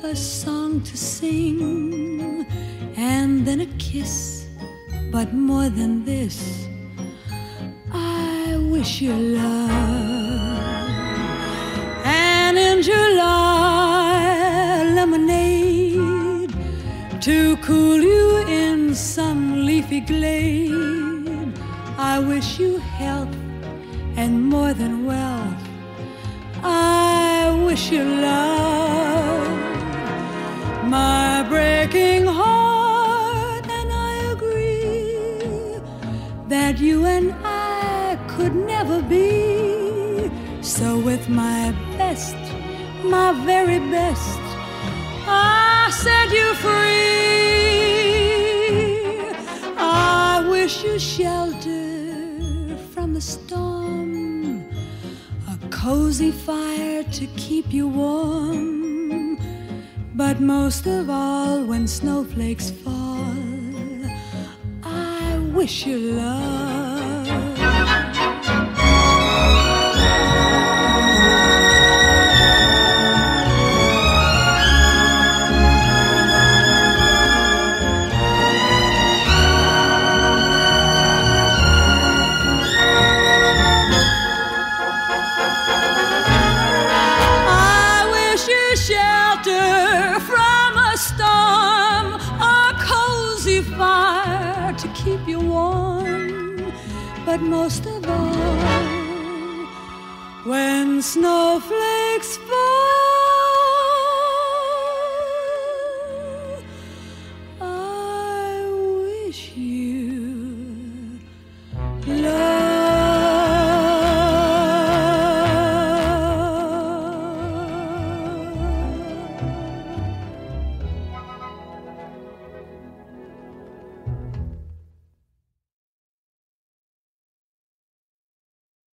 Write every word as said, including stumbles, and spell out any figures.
a song to sing, and then a kiss. But more than this, I wish you love. And in July, lemonade to cool you in some leafy glade. I wish you health and more than wealth. I wish you love. My breaking heart and I agree that you and I could never be. So with my best, my very best, I set you free. I wish you shelter from the storm, a cozy fire to keep you warm. But most of all, when snowflakes fall, I wish you love. To keep you warm, but most of all, when snowflakes fall.